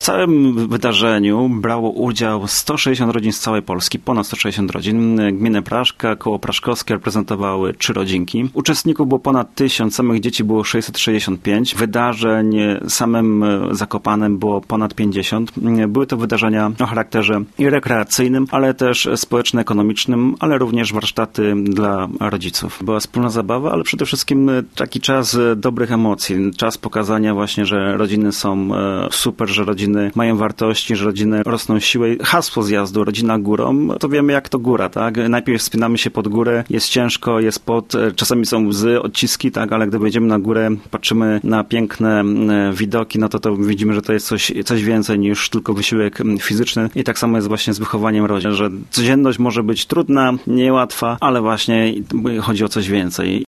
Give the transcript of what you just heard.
całym wydarzeniu brało udział 160 rodzin z całej Polski, ponad 160 rodzin. Gminę Praszka, koło Praszkowskie reprezentowały 3 rodzinki. Uczestników było ponad 1000, samych dzieci było 665. Wydarzeń samym Zakopanem było ponad 50. Były to wydarzenia o charakterze i rekreacyjnym, ale też społeczno-ekonomicznym, ale również warsztaty dla rodziców. Była wspólna zabawa, ale przede wszystkim taki czas dobrych emocji, czas pokazania właśnie, że rodziny są super, że rodziny mają wartości, że rodziny rosną siłę. Hasło zjazdu, rodzina górą, to wiemy jak to góra, tak? Najpierw wspinamy się pod górę, jest ciężko, jest pot, czasami są łzy, odciski, tak? Ale gdy wejdziemy na górę, patrzymy na piękne widoki, no to widzimy, że to jest coś więcej niż tylko wysiłek fizyczny i tak samo jest właśnie z wychowaniem rodzin, że codzienność może być trudna, niełatwa, ale właśnie chodzi o coś więcej.